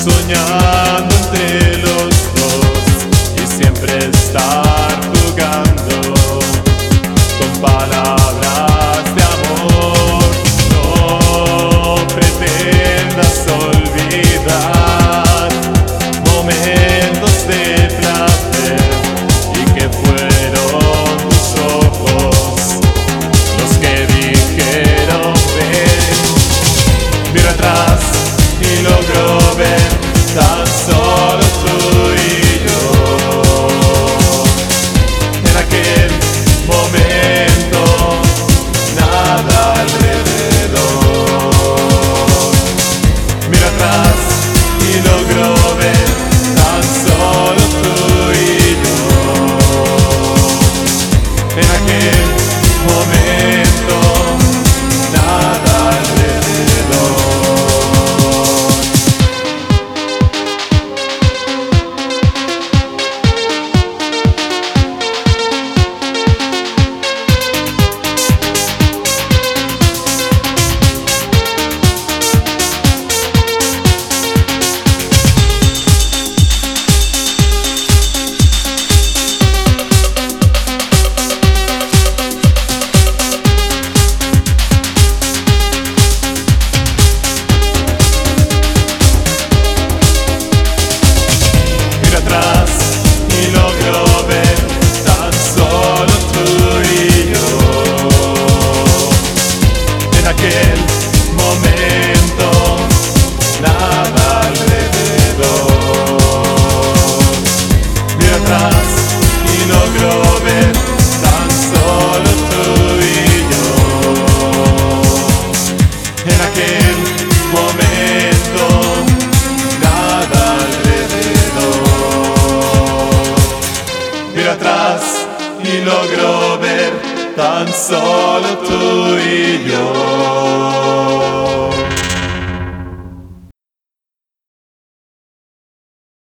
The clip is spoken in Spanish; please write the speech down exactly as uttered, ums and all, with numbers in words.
soñando entre los dos y siempre estar jugando con palabras de amor. No pretendas olvidar momentos de placer y que fueron tus ojos los que dijeron ven. Miro atrás y logro ver tan solo tú y yo. En aquel momento nada alrededor. Miro atrás y logro ver tan solo tú y yo. En aquel momento nada alrededor. Y logro ver tan solo tú y yo. En aquel momento nada alrededor. Miro atrás y logro ver tan solo tú y yo. En aquel momento nada alrededor. Miro atrás y logro ver tan solo tú y yo.